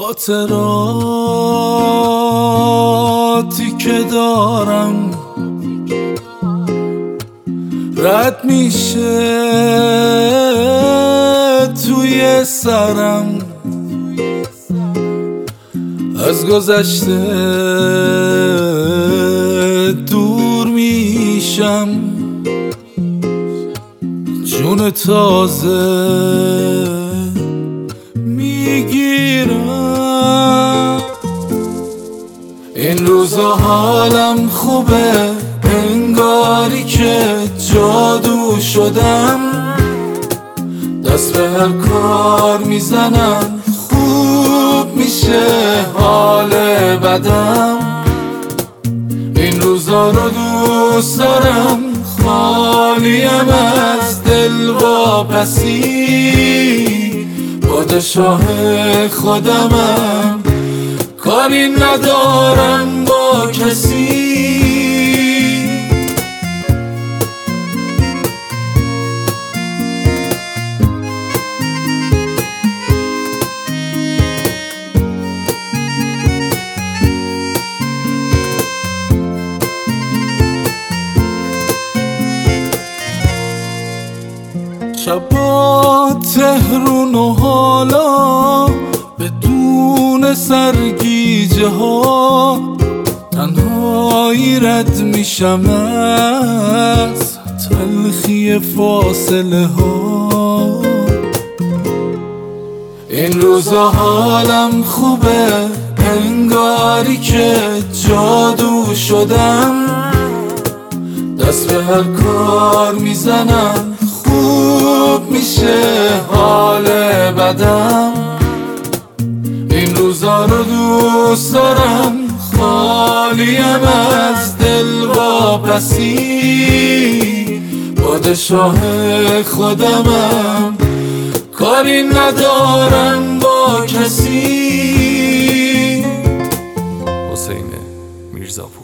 خاطراتی که دارم رد میشه توی سرم، از گذشته دور میشم، جون تازه میگیرم. این روزا حالم خوبه، انگاری که جادو شدم، دست به هر کار میزنم خوب میشه حال بدم. این روزا رو دوست دارم، خالیم از دلواپسی، پادشاه خودمم، کاری ندارم با کسی. شبا تهرون و حالا بدون سرگیجه ها، تنهایی رد میشم از تلخی فاصله ها. این روزا حالم خوبه، انگاری که جادو شدم، دست به هر کار میزنم خوب میشه حال بدم. این روزا رو دوست دارم، خالیم از دلواپسی، پادشاه خودمم، کاری ندارم با کسی. حسین میرزاپور.